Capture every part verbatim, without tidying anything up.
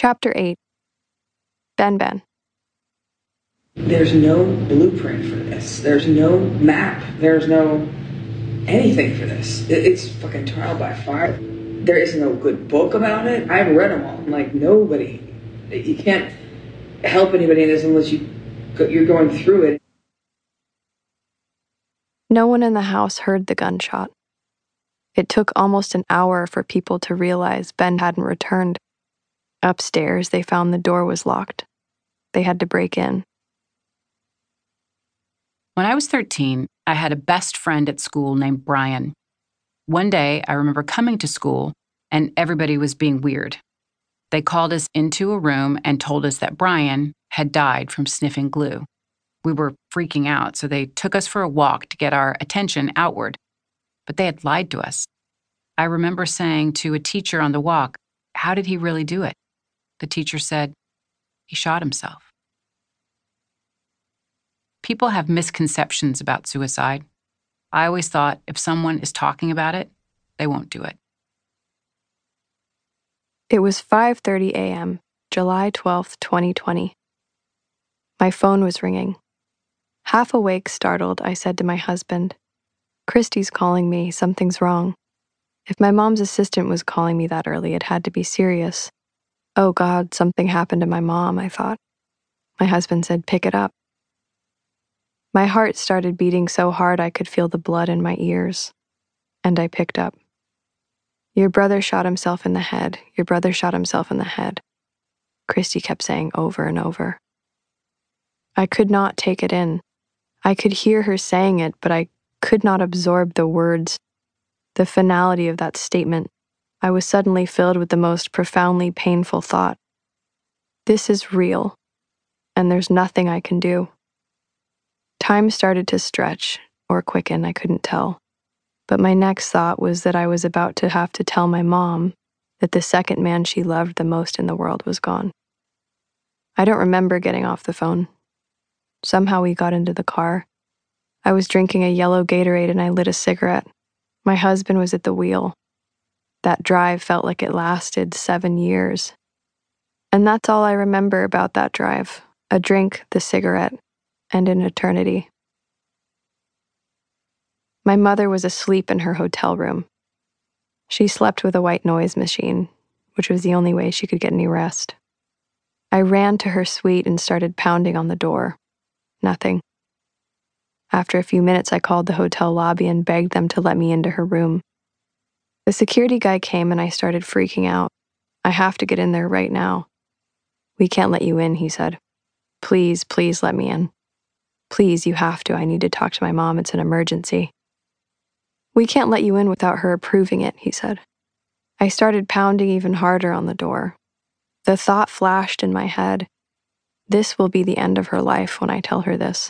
Chapter eight. Ben Ben. There's no blueprint for this. There's no map. There's no anything for this. It's fucking trial by fire. There is no good book about it. I've read them all. Like, nobody. You can't help anybody in this unless you, you're going through it. No one in the house heard the gunshot. It took almost an hour for people to realize Ben hadn't returned. Upstairs, they found the door was locked. They had to break in. When I was thirteen, I had a best friend at school named Brian. One day, I remember coming to school, and everybody was being weird. They called us into a room and told us that Brian had died from sniffing glue. We were freaking out, so they took us for a walk to get our attention outward. But they had lied to us. I remember saying to a teacher on the walk, "How did he really do it?" The teacher said, "He shot himself." People have misconceptions about suicide. I always thought if someone is talking about it, they won't do it. It was five thirty a.m., July twelfth, twenty twenty. My phone was ringing. Half awake, startled, I said to my husband, "Christy's calling me, something's wrong." If my mom's assistant was calling me that early, it had to be serious. Oh God, something happened to my mom, I thought. My husband said, "Pick it up." My heart started beating so hard I could feel the blood in my ears. And I picked up. "Your brother shot himself in the head. Your brother shot himself in the head." Christy kept saying over and over. I could not take it in. I could hear her saying it, but I could not absorb the words, the finality of that statement. I was suddenly filled with the most profoundly painful thought. This is real, and there's nothing I can do. Time started to stretch, or quicken, I couldn't tell. But my next thought was that I was about to have to tell my mom that the second man she loved the most in the world was gone. I don't remember getting off the phone. Somehow we got into the car. I was drinking a yellow Gatorade and I lit a cigarette. My husband was at the wheel. That drive felt like it lasted seven years. And that's all I remember about that drive. A drink, the cigarette, and an eternity. My mother was asleep in her hotel room. She slept with a white noise machine, which was the only way she could get any rest. I ran to her suite and started pounding on the door. Nothing. After a few minutes, I called the hotel lobby and begged them to let me into her room. The security guy came and I started freaking out. "I have to get in there right now." "We can't let you in," he said. "Please, please let me in. Please, you have to. I need to talk to my mom. It's an emergency." "We can't let you in without her approving it," he said. I started pounding even harder on the door. The thought flashed in my head, this will be the end of her life when I tell her this.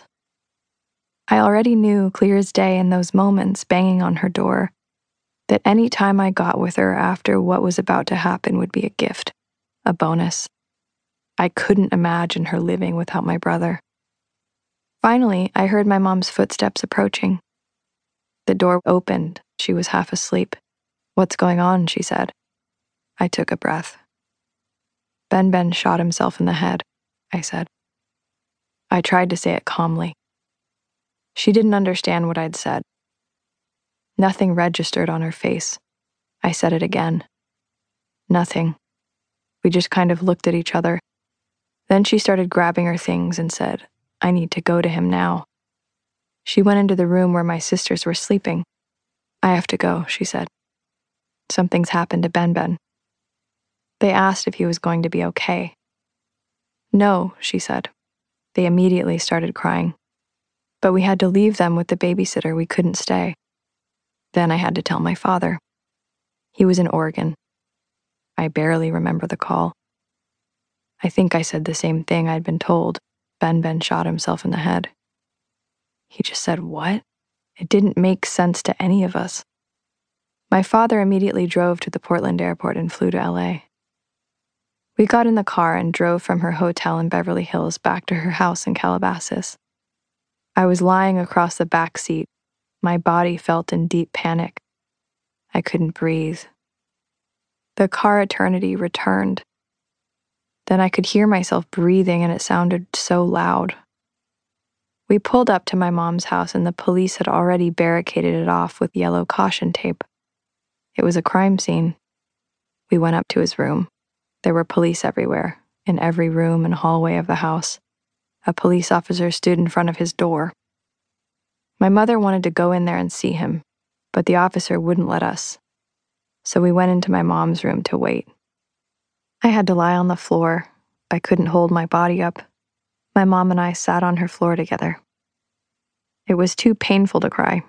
I already knew, clear as day in those moments banging on her door, that any time I got with her after what was about to happen would be a gift, a bonus. I couldn't imagine her living without my brother. Finally, I heard my mom's footsteps approaching. The door opened. She was half asleep. "What's going on?" she said. I took a breath. "Ben Ben shot himself in the head," I said. I tried to say it calmly. She didn't understand what I'd said. Nothing registered on her face. I said it again. Nothing. We just kind of looked at each other. Then she started grabbing her things and said, "I need to go to him now." She went into the room where my sisters were sleeping. "I have to go," she said. "Something's happened to Ben Ben." They asked if he was going to be okay. "No," she said. They immediately started crying. But we had to leave them with the babysitter. We couldn't stay. Then I had to tell my father. He was in Oregon. I barely remember the call. I think I said the same thing I'd been told. Ben Ben shot himself in the head. He just said, "What?" It didn't make sense to any of us. My father immediately drove to the Portland airport and flew to L A. We got in the car and drove from her hotel in Beverly Hills back to her house in Calabasas. I was lying across the back seat. My body felt in deep panic. I couldn't breathe. The car eternity returned. Then I could hear myself breathing and it sounded so loud. We pulled up to my mom's house and the police had already barricaded it off with yellow caution tape. It was a crime scene. We went up to his room. There were police everywhere, in every room and hallway of the house. A police officer stood in front of his door. My mother wanted to go in there and see him, but the officer wouldn't let us. So we went into my mom's room to wait. I had to lie on the floor. I couldn't hold my body up. My mom and I sat on her floor together. It was too painful to cry.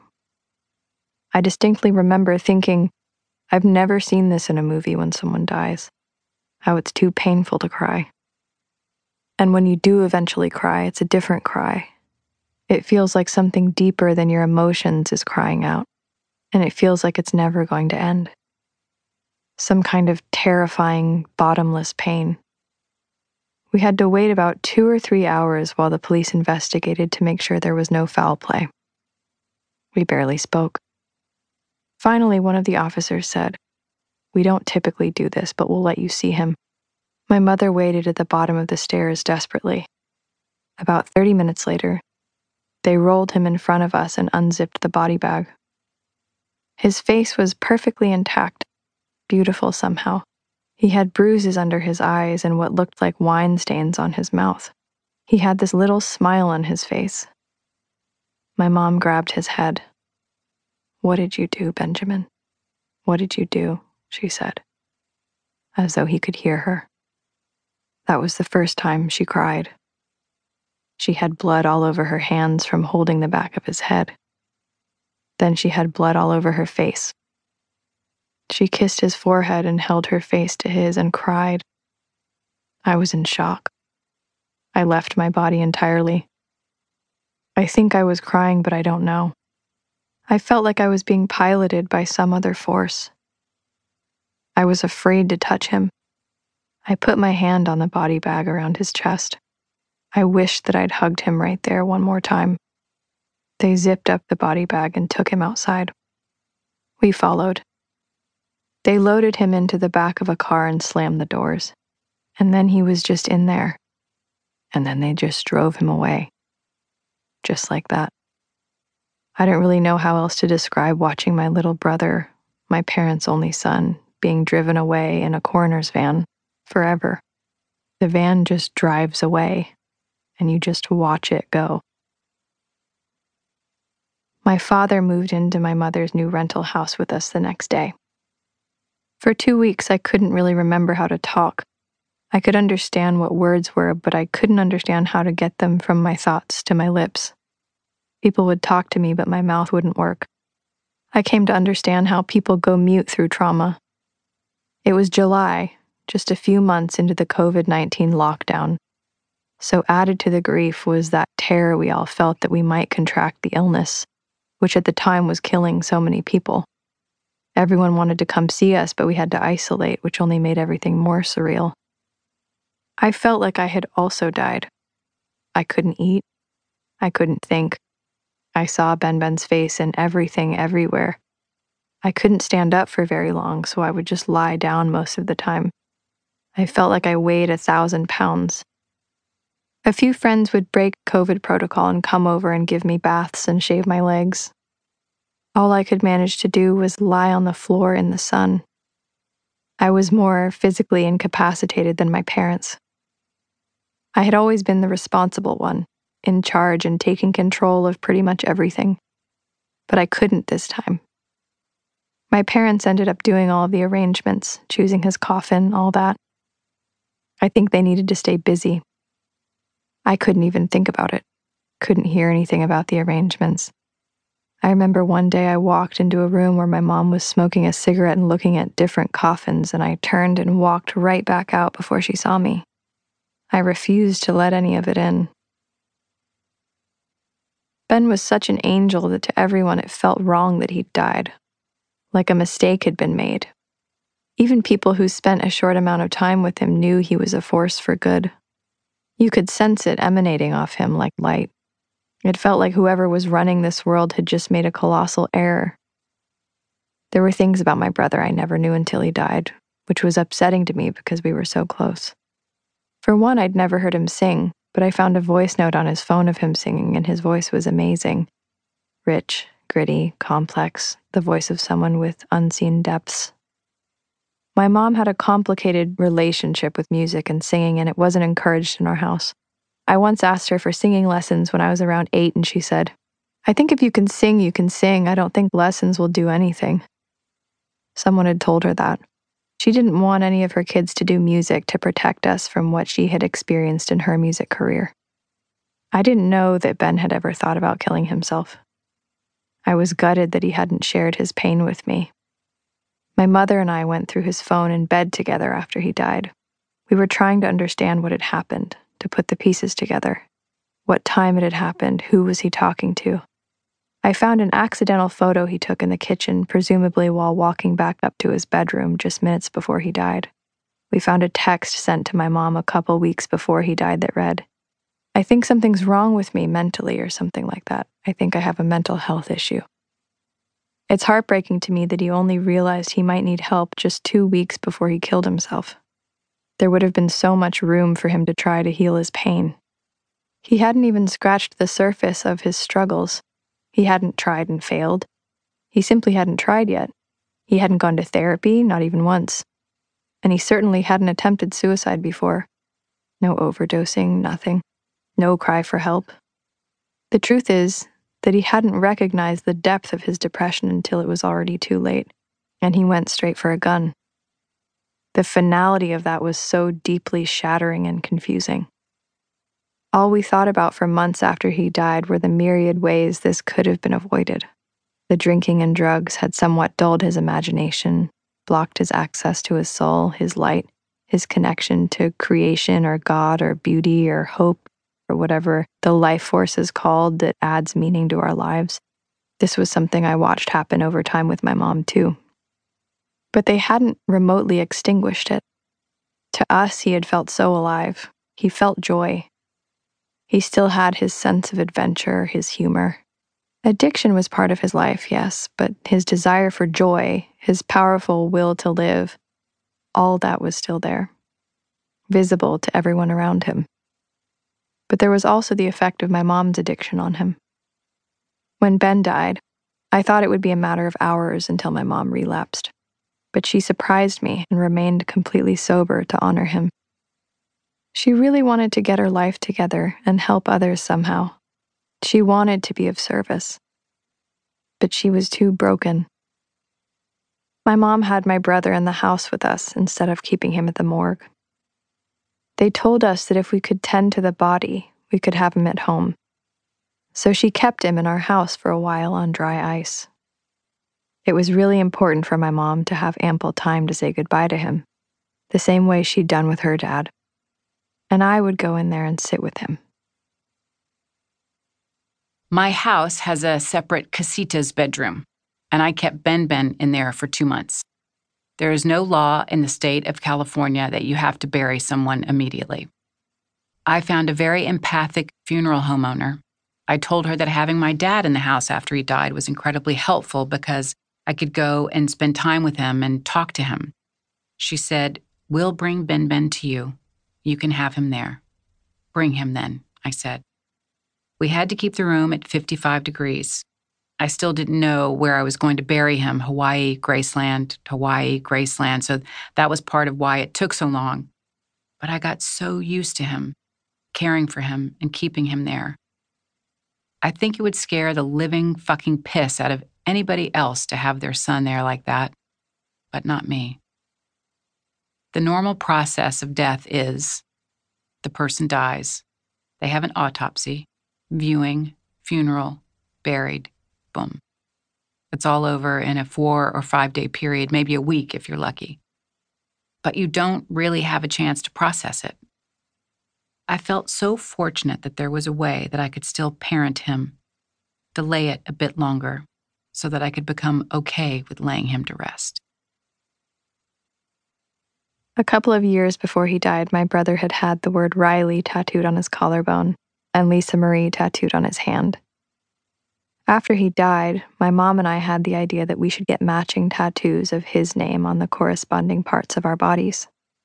I distinctly remember thinking, I've never seen this in a movie when someone dies. How it's too painful to cry. And when you do eventually cry, it's a different cry. It feels like something deeper than your emotions is crying out, and it feels like it's never going to end. Some kind of terrifying, bottomless pain. We had to wait about two or three hours while the police investigated to make sure there was no foul play. We barely spoke. Finally, one of the officers said, "We don't typically do this, but we'll let you see him." My mother waited at the bottom of the stairs desperately. About thirty minutes later, they rolled him in front of us and unzipped the body bag. His face was perfectly intact, beautiful somehow. He had bruises under his eyes and what looked like wine stains on his mouth. He had this little smile on his face. My mom grabbed his head. "What did you do, Benjamin? What did you do?" she said, as though he could hear her. That was the first time she cried. She had blood all over her hands from holding the back of his head. Then she had blood all over her face. She kissed his forehead and held her face to his and cried. I was in shock. I left my body entirely. I think I was crying, but I don't know. I felt like I was being piloted by some other force. I was afraid to touch him. I put my hand on the body bag around his chest. I wished that I'd hugged him right there one more time. They zipped up the body bag and took him outside. We followed. They loaded him into the back of a car and slammed the doors. And then he was just in there. And then they just drove him away. Just like that. I don't really know how else to describe watching my little brother, my parents' only son, being driven away in a coroner's van forever. The van just drives away, and you just watch it go. My father moved into my mother's new rental house with us the next day. For two weeks, I couldn't really remember how to talk. I could understand what words were, but I couldn't understand how to get them from my thoughts to my lips. People would talk to me, but my mouth wouldn't work. I came to understand how people go mute through trauma. It was July, just a few months into the covid nineteen lockdown. So added to the grief was that terror we all felt that we might contract the illness, which at the time was killing so many people. Everyone wanted to come see us, but we had to isolate, which only made everything more surreal. I felt like I had also died. I couldn't eat. I couldn't think. I saw Ben Ben's face in everything everywhere. I couldn't stand up for very long, so I would just lie down most of the time. I felt like I weighed a thousand pounds. A few friends would break COVID protocol and come over and give me baths and shave my legs. All I could manage to do was lie on the floor in the sun. I was more physically incapacitated than my parents. I had always been the responsible one, in charge and taking control of pretty much everything. But I couldn't this time. My parents ended up doing all of the arrangements, choosing his coffin, all that. I think they needed to stay busy. I couldn't even think about it. Couldn't hear anything about the arrangements. I remember one day I walked into a room where my mom was smoking a cigarette and looking at different coffins, and I turned and walked right back out before she saw me. I refused to let any of it in. Ben was such an angel that to everyone it felt wrong that he'd died, like a mistake had been made. Even people who spent a short amount of time with him knew he was a force for good. You could sense it emanating off him like light. It felt like whoever was running this world had just made a colossal error. There were things about my brother I never knew until he died, which was upsetting to me because we were so close. For one, I'd never heard him sing, but I found a voice note on his phone of him singing, and his voice was amazing. Rich, gritty, complex, the voice of someone with unseen depths. My mom had a complicated relationship with music and singing, and it wasn't encouraged in our house. I once asked her for singing lessons when I was around eight, and she said, "I think if you can sing, you can sing. I don't think lessons will do anything." Someone had told her that. She didn't want any of her kids to do music to protect us from what she had experienced in her music career. I didn't know that Ben had ever thought about killing himself. I was gutted that he hadn't shared his pain with me. My mother and I went through his phone in bed together after he died. We were trying to understand what had happened, to put the pieces together. What time it had happened, who was he talking to? I found an accidental photo he took in the kitchen, presumably while walking back up to his bedroom just minutes before he died. We found a text sent to my mom a couple weeks before he died that read, "I think something's wrong with me mentally," or something like that. "I think I have a mental health issue." It's heartbreaking to me that he only realized he might need help just two weeks before he killed himself. There would have been so much room for him to try to heal his pain. He hadn't even scratched the surface of his struggles. He hadn't tried and failed. He simply hadn't tried yet. He hadn't gone to therapy, not even once. And he certainly hadn't attempted suicide before. No overdosing, nothing. No cry for help. The truth is that he hadn't recognized the depth of his depression until it was already too late, and he went straight for a gun. The finality of that was so deeply shattering and confusing. All we thought about for months after he died were the myriad ways this could have been avoided. The drinking and drugs had somewhat dulled his imagination, blocked his access to his soul, his light, his connection to creation or God or beauty or hope or whatever the life force is called that adds meaning to our lives. This was something I watched happen over time with my mom too. But they hadn't remotely extinguished it. To us, he had felt so alive. He felt joy. He still had his sense of adventure, his humor. Addiction was part of his life, yes, but his desire for joy, his powerful will to live, all that was still there, visible to everyone around him. But there was also the effect of my mom's addiction on him. When Ben died, I thought it would be a matter of hours until my mom relapsed, but she surprised me and remained completely sober to honor him. She really wanted to get her life together and help others somehow. She wanted to be of service. But she was too broken. My mom had my brother in the house with us instead of keeping him at the morgue. They told us that if we could tend to the body, we could have him at home. So she kept him in our house for a while on dry ice. It was really important for my mom to have ample time to say goodbye to him, the same way she'd done with her dad. And I would go in there and sit with him. My house has a separate casitas bedroom, and I kept Ben Ben in there for two months. There is no law in the state of California that you have to bury someone immediately. I found a very empathic funeral home owner. I told her that having my dad in the house after he died was incredibly helpful because I could go and spend time with him and talk to him. She said, "We'll bring Ben Ben to you. You can have him there." "Bring him then," I said. We had to keep the room at fifty-five degrees. I still didn't know where I was going to bury him, Hawaii, Graceland, Hawaii, Graceland, so that was part of why it took so long. But I got so used to him, caring for him and keeping him there. I think it would scare the living fucking piss out of anybody else to have their son there like that, but not me. The normal process of death is the person dies, they have an autopsy, viewing, funeral, buried, boom. It's all over in a four or five day period, maybe a week if you're lucky. But you don't really have a chance to process it. I felt so fortunate that there was a way that I could still parent him, delay it a bit longer, so that I could become okay with laying him to rest. A couple of years before he died, my brother had had the word Riley tattooed on his collarbone and Lisa Marie tattooed on his hand. After he died, my mom and I had the idea that we should get matching tattoos of his name on the corresponding parts of our bodies.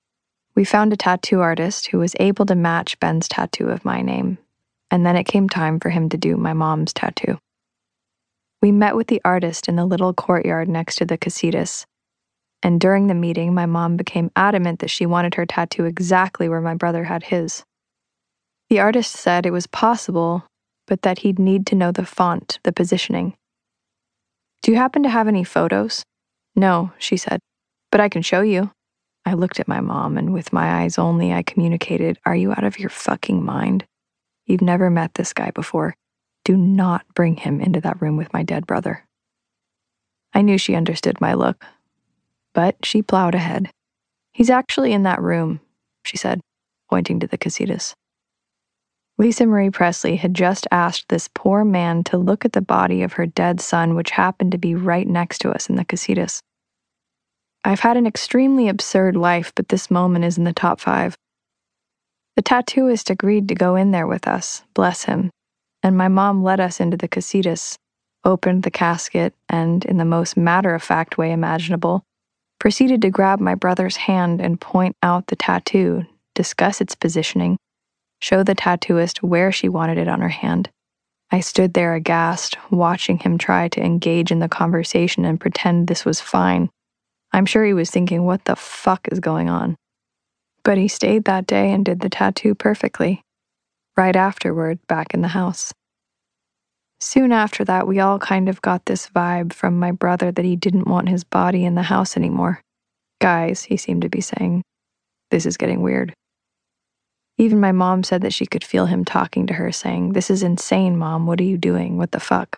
We found a tattoo artist who was able to match Ben's tattoo of my name, and then it came time for him to do my mom's tattoo. We met with the artist in the little courtyard next to the casitas, and during the meeting, my mom became adamant that she wanted her tattoo exactly where my brother had his. The artist said it was possible, but that he'd need to know the font, the positioning. "Do you happen to have any photos?" "No," she said, "but I can show you." I looked at my mom, and with my eyes only, I communicated, "Are you out of your fucking mind? You've never met this guy before. Do not bring him into that room with my dead brother." I knew she understood my look, but she plowed ahead. "He's actually in that room," she said, pointing to the casitas. Lisa Marie Presley had just asked this poor man to look at the body of her dead son, which happened to be right next to us in the casitas. I've had an extremely absurd life, but this moment is in the top five. The tattooist agreed to go in there with us, bless him, and my mom led us into the casitas, opened the casket, and, in the most matter-of-fact way imaginable, proceeded to grab my brother's hand and point out the tattoo, discuss its positioning, show the tattooist where she wanted it on her hand. I stood there aghast, watching him try to engage in the conversation and pretend this was fine. I'm sure he was thinking, what the fuck is going on? But he stayed that day and did the tattoo perfectly. Right afterward, back in the house. Soon after that, we all kind of got this vibe from my brother that he didn't want his body in the house anymore. "Guys," he seemed to be saying, "this is getting weird." Even my mom said that she could feel him talking to her, saying, "This is insane, Mom. What are you doing? What the fuck?"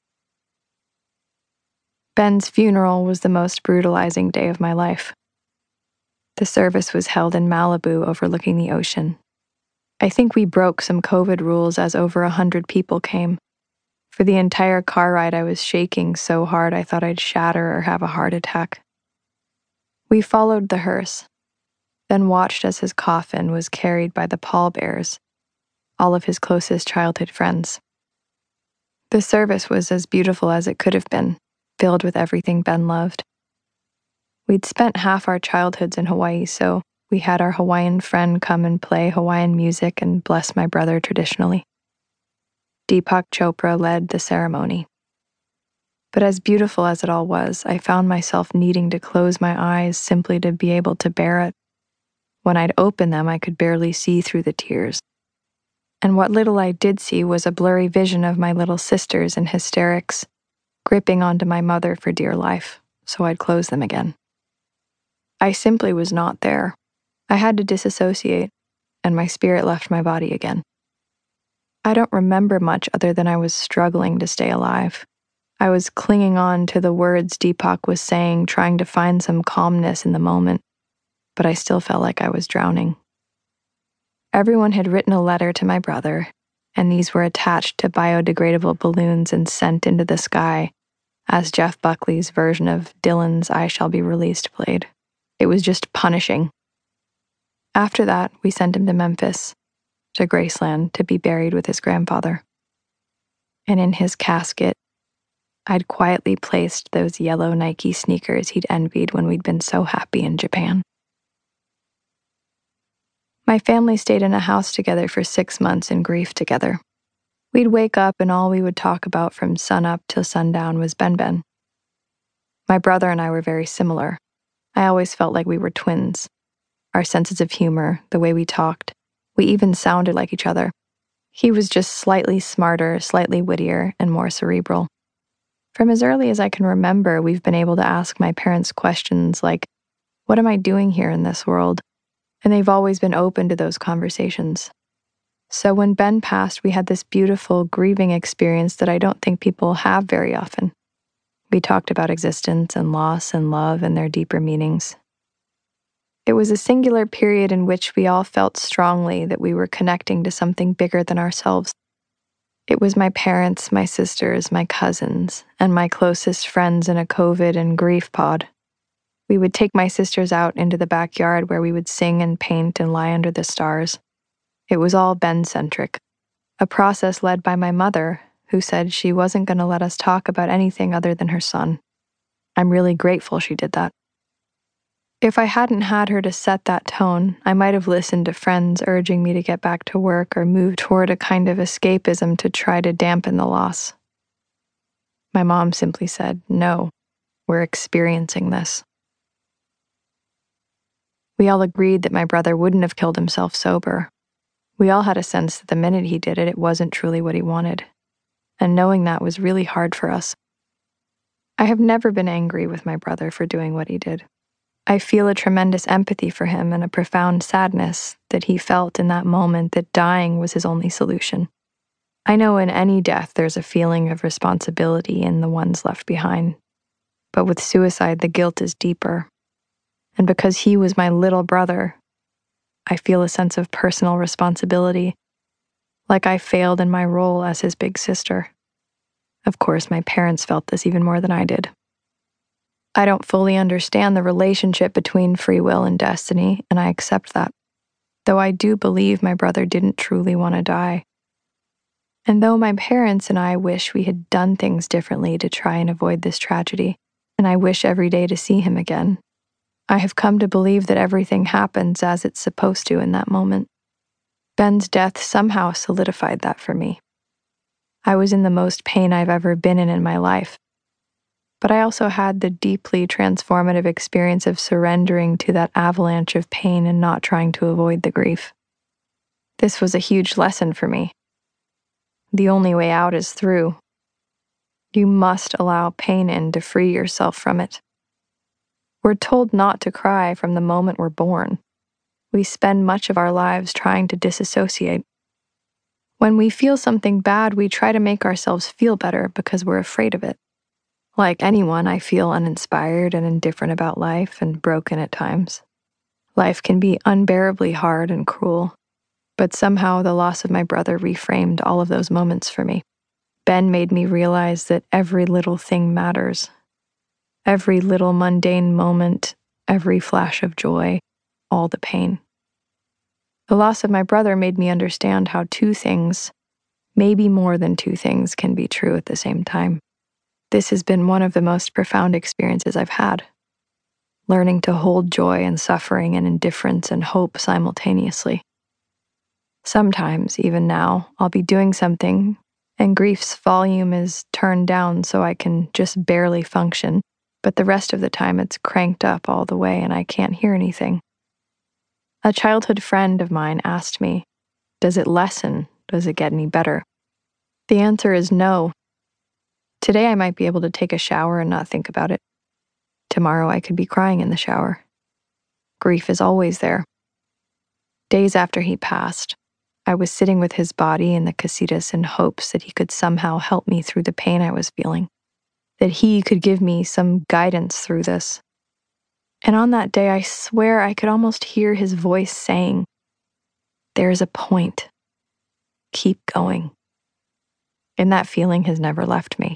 Ben's funeral was the most brutalizing day of my life. The service was held in Malibu overlooking the ocean. I think we broke some COVID rules as over a hundred people came. For the entire car ride, I was shaking so hard I thought I'd shatter or have a heart attack. We followed the hearse, then watched as his coffin was carried by the pallbearers, all of his closest childhood friends. The service was as beautiful as it could have been, filled with everything Ben loved. We'd spent half our childhoods in Hawaii, so we had our Hawaiian friend come and play Hawaiian music and bless my brother traditionally. Deepak Chopra led the ceremony. But as beautiful as it all was, I found myself needing to close my eyes simply to be able to bear it. When I'd open them, I could barely see through the tears. And what little I did see was a blurry vision of my little sisters in hysterics, gripping onto my mother for dear life, so I'd close them again. I simply was not there. I had to disassociate, and my spirit left my body again. I don't remember much other than I was struggling to stay alive. I was clinging on to the words Deepak was saying, trying to find some calmness in the moment, but I still felt like I was drowning. Everyone had written a letter to my brother, and these were attached to biodegradable balloons and sent into the sky as Jeff Buckley's version of Dylan's I Shall Be Released played. It was just punishing. After that, we sent him to Memphis, to Graceland, to be buried with his grandfather. And in his casket, I'd quietly placed those yellow Nike sneakers he'd envied when we'd been so happy in Japan. My family stayed in a house together for six months in grief together. We'd wake up and all we would talk about from sunup till sundown was Ben Ben. My brother and I were very similar. I always felt like we were twins. Our senses of humor, the way we talked, we even sounded like each other. He was just slightly smarter, slightly wittier, and more cerebral. From as early as I can remember, we've been able to ask my parents questions like, "What am I doing here in this world?" And they've always been open to those conversations. So when Ben passed, we had this beautiful grieving experience that I don't think people have very often. We talked about existence and loss and love and their deeper meanings. It was a singular period in which we all felt strongly that we were connecting to something bigger than ourselves. It was my parents, my sisters, my cousins, and my closest friends in a COVID and grief pod. We would take my sisters out into the backyard where we would sing and paint and lie under the stars. It was all Ben-centric, a process led by my mother, who said she wasn't going to let us talk about anything other than her son. I'm really grateful she did that. If I hadn't had her to set that tone, I might have listened to friends urging me to get back to work or move toward a kind of escapism to try to dampen the loss. My mom simply said, "No, we're experiencing this." We all agreed that my brother wouldn't have killed himself sober. We all had a sense that the minute he did it, it wasn't truly what he wanted. And knowing that was really hard for us. I have never been angry with my brother for doing what he did. I feel a tremendous empathy for him and a profound sadness that he felt in that moment that dying was his only solution. I know in any death there's a feeling of responsibility in the ones left behind. But with suicide, the guilt is deeper. And because he was my little brother, I feel a sense of personal responsibility, like I failed in my role as his big sister. Of course, my parents felt this even more than I did. I don't fully understand the relationship between free will and destiny, and I accept that, though I do believe my brother didn't truly want to die. And though my parents and I wish we had done things differently to try and avoid this tragedy, and I wish every day to see him again, I have come to believe that everything happens as it's supposed to in that moment. Ben's death somehow solidified that for me. I was in the most pain I've ever been in in my life, but I also had the deeply transformative experience of surrendering to that avalanche of pain and not trying to avoid the grief. This was a huge lesson for me. The only way out is through. You must allow pain in to free yourself from it. We're told not to cry from the moment we're born. We spend much of our lives trying to disassociate. When we feel something bad, we try to make ourselves feel better because we're afraid of it. Like anyone, I feel uninspired and indifferent about life and broken at times. Life can be unbearably hard and cruel, but somehow the loss of my brother reframed all of those moments for me. Ben made me realize that every little thing matters. Every little mundane moment, every flash of joy, all the pain. The loss of my brother made me understand how two things, maybe more than two things, can be true at the same time. This has been one of the most profound experiences I've had. Learning to hold joy and suffering and indifference and hope simultaneously. Sometimes, even now, I'll be doing something and grief's volume is turned down so I can just barely function, but the rest of the time it's cranked up all the way and I can't hear anything. A childhood friend of mine asked me, "Does it lessen? Does it get any better?" The answer is no. Today I might be able to take a shower and not think about it. Tomorrow I could be crying in the shower. Grief is always there. Days after he passed, I was sitting with his body in the casitas in hopes that he could somehow help me through the pain I was feeling, that he could give me some guidance through this. And on that day, I swear I could almost hear his voice saying, "There is a point. Keep going." And that feeling has never left me.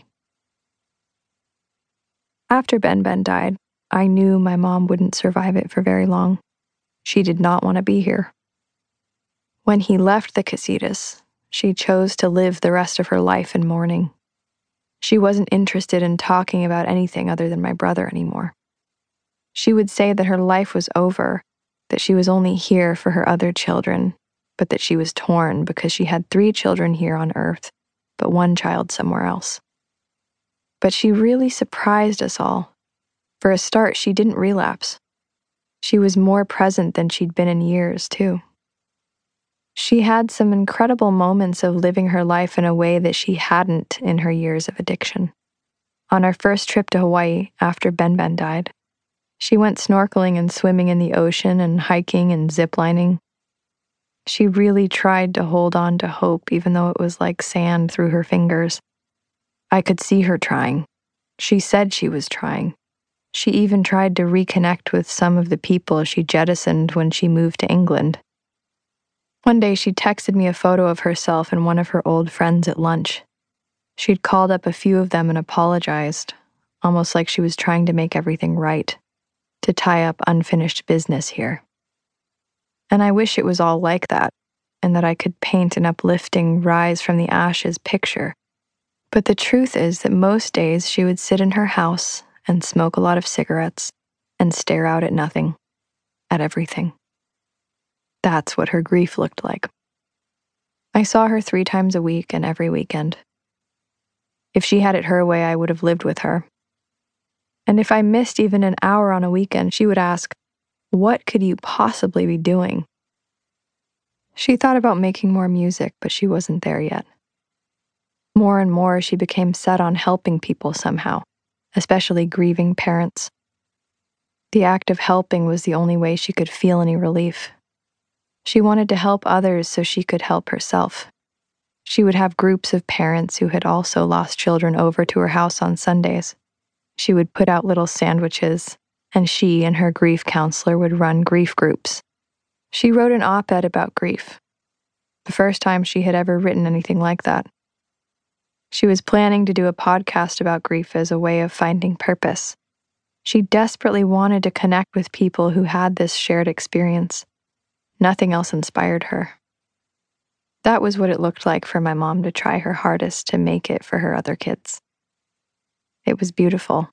After Ben Ben died, I knew my mom wouldn't survive it for very long. She did not want to be here. When he left the casitas, she chose to live the rest of her life in mourning. She wasn't interested in talking about anything other than my brother anymore. She would say that her life was over, that she was only here for her other children, but that she was torn because she had three children here on Earth, but one child somewhere else. But she really surprised us all. For a start, she didn't relapse. She was more present than she'd been in years, too. She had some incredible moments of living her life in a way that she hadn't in her years of addiction. On our first trip to Hawaii after Ben Ben died, she went snorkeling and swimming in the ocean and hiking and ziplining. She really tried to hold on to hope even though it was like sand through her fingers. I could see her trying. She said she was trying. She even tried to reconnect with some of the people she jettisoned when she moved to England. One day she texted me a photo of herself and one of her old friends at lunch. She'd called up a few of them and apologized, almost like she was trying to make everything right, to tie up unfinished business here. And I wish it was all like that, and that I could paint an uplifting rise from the ashes picture. But the truth is that most days she would sit in her house and smoke a lot of cigarettes and stare out at nothing, at everything. That's what her grief looked like. I saw her three times a week and every weekend. If she had it her way, I would have lived with her. And if I missed even an hour on a weekend, she would ask, "What could you possibly be doing?" She thought about making more music, but she wasn't there yet. More and more, she became set on helping people somehow, especially grieving parents. The act of helping was the only way she could feel any relief. She wanted to help others so she could help herself. She would have groups of parents who had also lost children over to her house on Sundays. She would put out little sandwiches, and she and her grief counselor would run grief groups. She wrote an op-ed about grief, the first time she had ever written anything like that. She was planning to do a podcast about grief as a way of finding purpose. She desperately wanted to connect with people who had this shared experience. Nothing else inspired her. That was what it looked like for my mom to try her hardest to make it for her other kids. It was beautiful.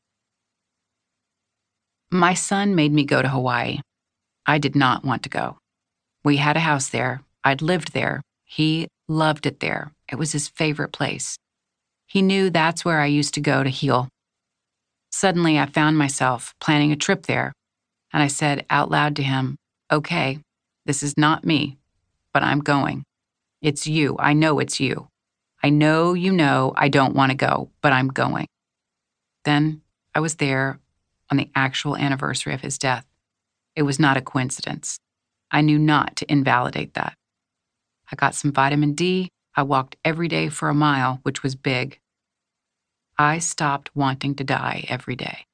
My son made me go to Hawaii. I did not want to go. We had a house there. I'd lived there. He loved it there. It was his favorite place. He knew that's where I used to go to heal. Suddenly, I found myself planning a trip there, and I said out loud to him, "Okay, this is not me, but I'm going. It's you. I know it's you. I know you know I don't want to go, but I'm going." Then I was there on the actual anniversary of his death. It was not a coincidence. I knew not to invalidate that. I got some vitamin D. I walked every day for a mile, which was big. I stopped wanting to die every day.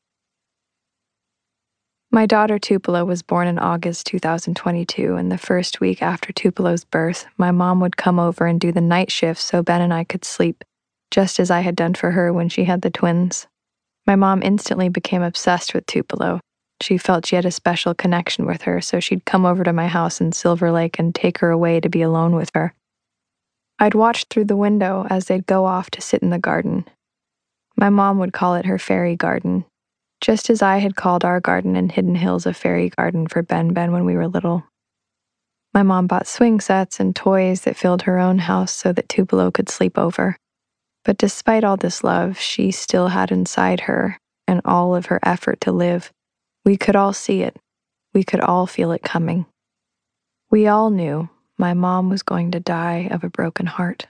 My daughter Tupelo was born in August two thousand twenty-two, and the first week after Tupelo's birth, my mom would come over and do the night shift so Ben and I could sleep, just as I had done for her when she had the twins. My mom instantly became obsessed with Tupelo. She felt she had a special connection with her, so she'd come over to my house in Silver Lake and take her away to be alone with her. I'd watch through the window as they'd go off to sit in the garden. My mom would call it her fairy garden, just as I had called our garden in Hidden Hills a fairy garden for Ben Ben when we were little. My mom bought swing sets and toys that filled her own house so that Tupelo could sleep over. But despite all this love, she still had inside her, and all of her effort to live. We could all see it. We could all feel it coming. We all knew my mom was going to die of a broken heart.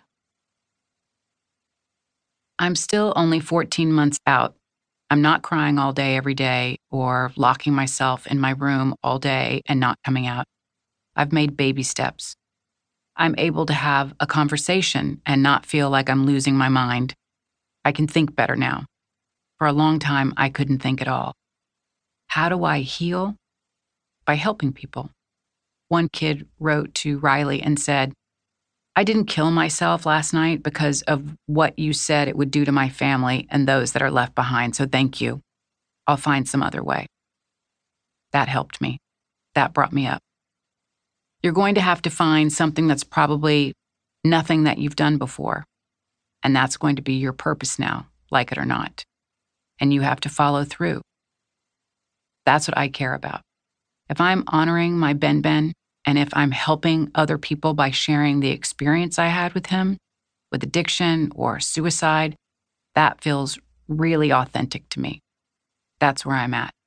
I'm still only fourteen months out. I'm not crying all day every day or locking myself in my room all day and not coming out. I've made baby steps. I'm able to have a conversation and not feel like I'm losing my mind. I can think better now. For a long time, I couldn't think at all. How do I heal? By helping people. One kid wrote to Riley and said, "I didn't kill myself last night because of what you said it would do to my family and those that are left behind, so thank you. I'll find some other way." That helped me. That brought me up. You're going to have to find something that's probably nothing that you've done before, and that's going to be your purpose now, like it or not. And you have to follow through. That's what I care about. If I'm honoring my Ben Ben, and if I'm helping other people by sharing the experience I had with him, with addiction or suicide, that feels really authentic to me. That's where I'm at.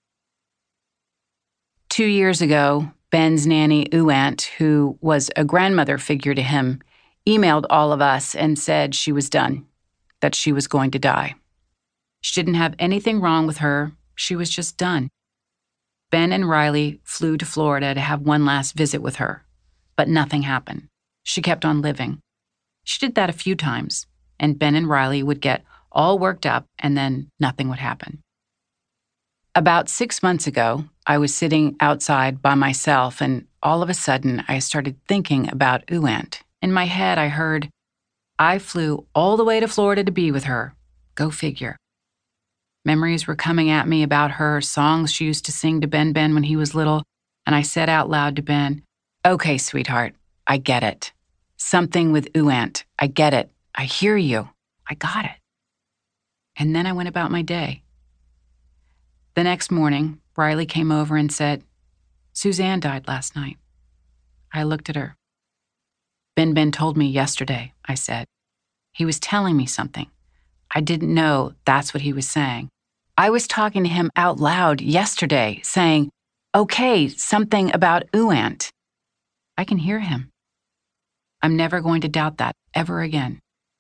Two years ago, Ben's nanny, Uant, who was a grandmother figure to him, emailed all of us and said she was done, that she was going to die. She didn't have anything wrong with her. She was just done. Ben and Riley flew to Florida to have one last visit with her, but nothing happened. She kept on living. She did that a few times, and Ben and Riley would get all worked up, and then nothing would happen. About six months ago, I was sitting outside by myself, and all of a sudden, I started thinking about Uant. In my head, I heard, "I flew all the way to Florida to be with her. Go figure." Memories were coming at me about her, songs she used to sing to Ben Ben when he was little, and I said out loud to Ben, "Okay, sweetheart, I get it. Something with Uant. I get it. I hear you. I got it." And then I went about my day. The next morning, Briley came over and said, "Suzanne died last night." I looked at her. "Ben Ben told me yesterday," I said. "He was telling me something. I didn't know that's what he was saying. I was talking to him out loud yesterday, saying, okay, something about Uant. I can hear him. I'm never going to doubt that ever again."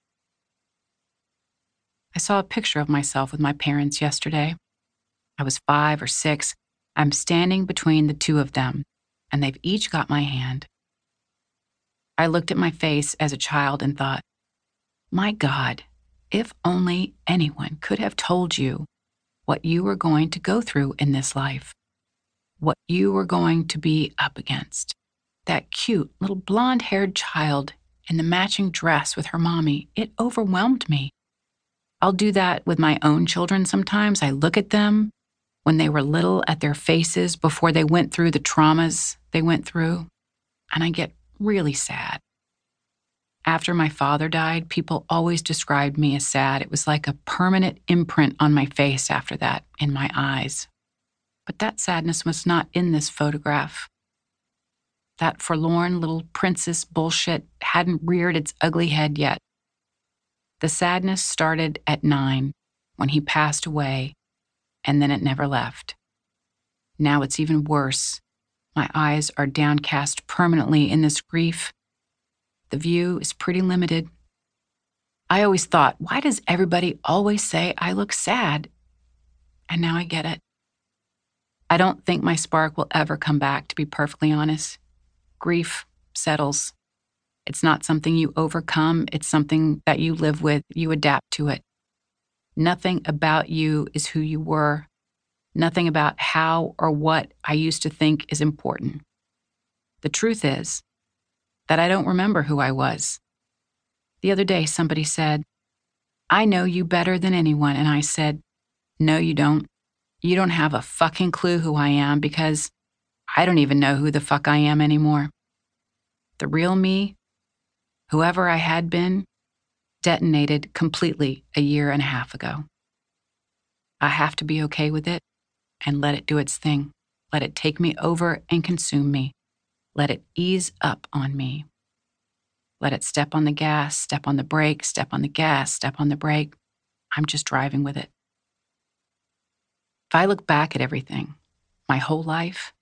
I saw a picture of myself with my parents yesterday. I was five or six. I'm standing between the two of them, and they've each got my hand. I looked at my face as a child and thought, my God, if only anyone could have told you what you were going to go through in this life, what you were going to be up against. That cute little blonde-haired child in the matching dress with her mommy, it overwhelmed me. I'll do that with my own children sometimes. I look at them when they were little, at their faces before they went through the traumas they went through, and I get really sad. After my father died, people always described me as sad. It was like a permanent imprint on my face after that, in my eyes. But that sadness was not in this photograph. That forlorn little princess bullshit hadn't reared its ugly head yet. The sadness started at nine, when he passed away, and then it never left. Now it's even worse. My eyes are downcast permanently in this grief. The view is pretty limited. I always thought, why does everybody always say I look sad? And now I get it. I don't think my spark will ever come back, to be perfectly honest. Grief settles. It's not something you overcome. It's something that you live with. You adapt to it. Nothing about you is who you were. Nothing about how or what I used to think is important. The truth is that I don't remember who I was. The other day, somebody said, "I know you better than anyone." And I said, "No, you don't. You don't have a fucking clue who I am, because I don't even know who the fuck I am anymore." The real me, whoever I had been, detonated completely a year and a half ago. I have to be okay with it and let it do its thing. Let it take me over and consume me. Let it ease up on me. Let it step on the gas, step on the brake, step on the gas, step on the brake. I'm just driving with it. If I look back at everything, my whole life,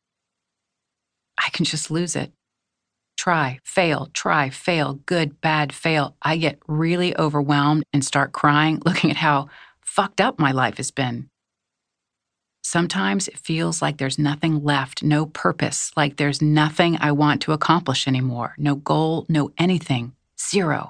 I can just lose it. Try, fail, try, fail, good, bad, fail. I get really overwhelmed and start crying looking at how fucked up my life has been. Sometimes it feels like there's nothing left, no purpose, like there's nothing I want to accomplish anymore, no goal, no anything, zero.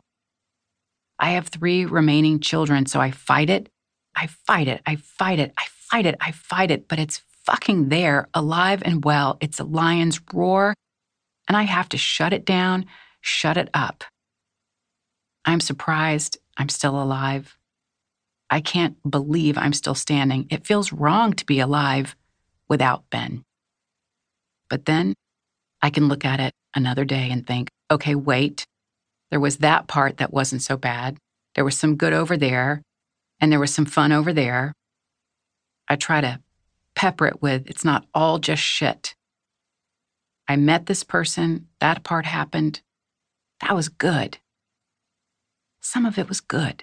I have three remaining children, so I fight it. I fight it, I fight it, I fight it, I fight it, but it's fucking there, alive and well. It's a lion's roar. And I have to shut it down, shut it up. I'm surprised I'm still alive. I can't believe I'm still standing. It feels wrong to be alive without Ben. But then I can look at it another day and think, okay, wait, there was that part that wasn't so bad. There was some good over there, and there was some fun over there. I try to pepper it with, it's not all just shit. I met this person, that part happened. That was good. Some of it was good.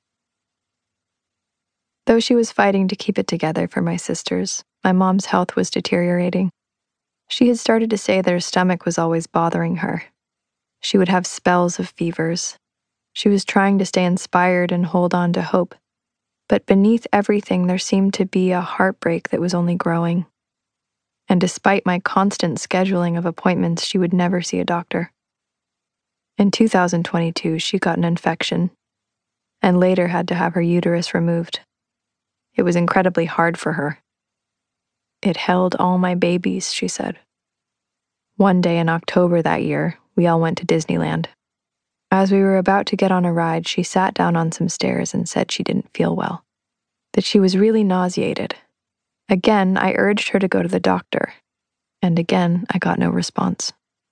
Though she was fighting to keep it together for my sisters, my mom's health was deteriorating. She had started to say that her stomach was always bothering her. She would have spells of fevers. She was trying to stay inspired and hold on to hope. But beneath everything, there seemed to be a heartbreak that was only growing. And despite my constant scheduling of appointments, she would never see a doctor. In two thousand twenty-two, she got an infection, and later had to have her uterus removed. It was incredibly hard for her. "It held all my babies," she said. One day in October that year, we all went to Disneyland. As we were about to get on a ride, she sat down on some stairs and said she didn't feel well, that she was really nauseated. Again, I urged her to go to the doctor, and again, I got no response.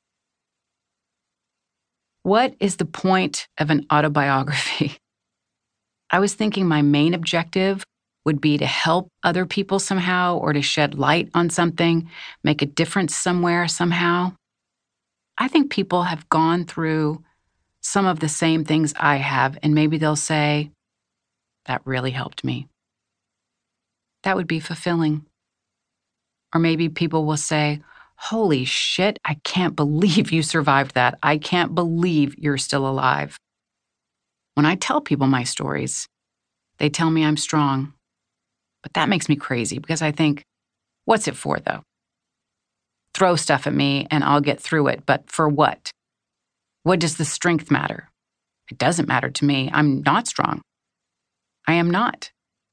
What is the point of an autobiography? I was thinking my main objective would be to help other people somehow or to shed light on something, make a difference somewhere somehow. I think people have gone through some of the same things I have, and maybe they'll say, that really helped me. That would be fulfilling. Or maybe people will say, holy shit, I can't believe you survived that. I can't believe you're still alive. When I tell people my stories, they tell me I'm strong. But that makes me crazy because I think, what's it for, though? Throw stuff at me and I'll get through it, but for what? What does the strength matter? It doesn't matter to me. I'm not strong. I am not.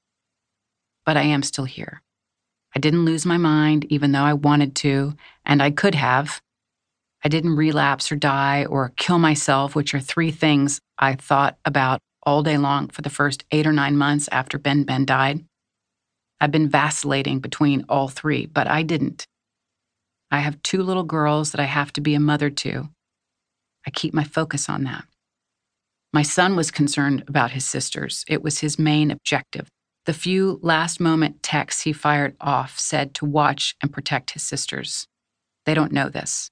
But I am still here. I didn't lose my mind, even though I wanted to, and I could have. I didn't relapse or die or kill myself, which are three things I thought about all day long for the first eight or nine months after Ben Ben died. I've been vacillating between all three, but I didn't. I have two little girls that I have to be a mother to. I keep my focus on that. My son was concerned about his sisters. It was his main objective. The few last-moment texts he fired off said to watch and protect his sisters. They don't know this.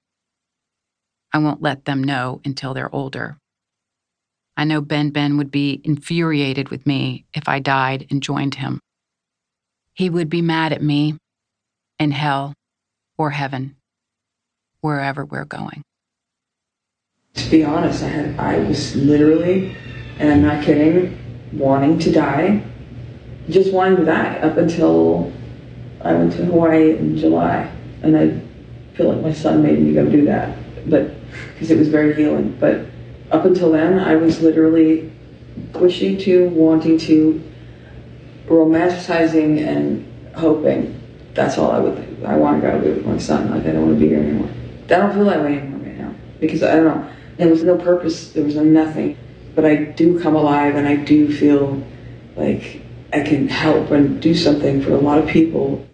I won't let them know until they're older. I know Ben Ben would be infuriated with me if I died and joined him. He would be mad at me in hell or heaven, wherever we're going. To be honest, I had I was literally, and I'm not kidding, wanting to die. Just wanting to die up until I went to Hawaii in July. And I feel like my son made me go do that, but because it was very healing. But up until then, I was literally pushing to, wanting to, romanticizing and hoping. That's all I would think. I want to go be with my son. Like, I don't want to be here anymore. I don't feel that way anymore right now. Because, I don't know, there was no purpose, there was no nothing. But I do come alive, and I do feel like I can help and do something for a lot of people.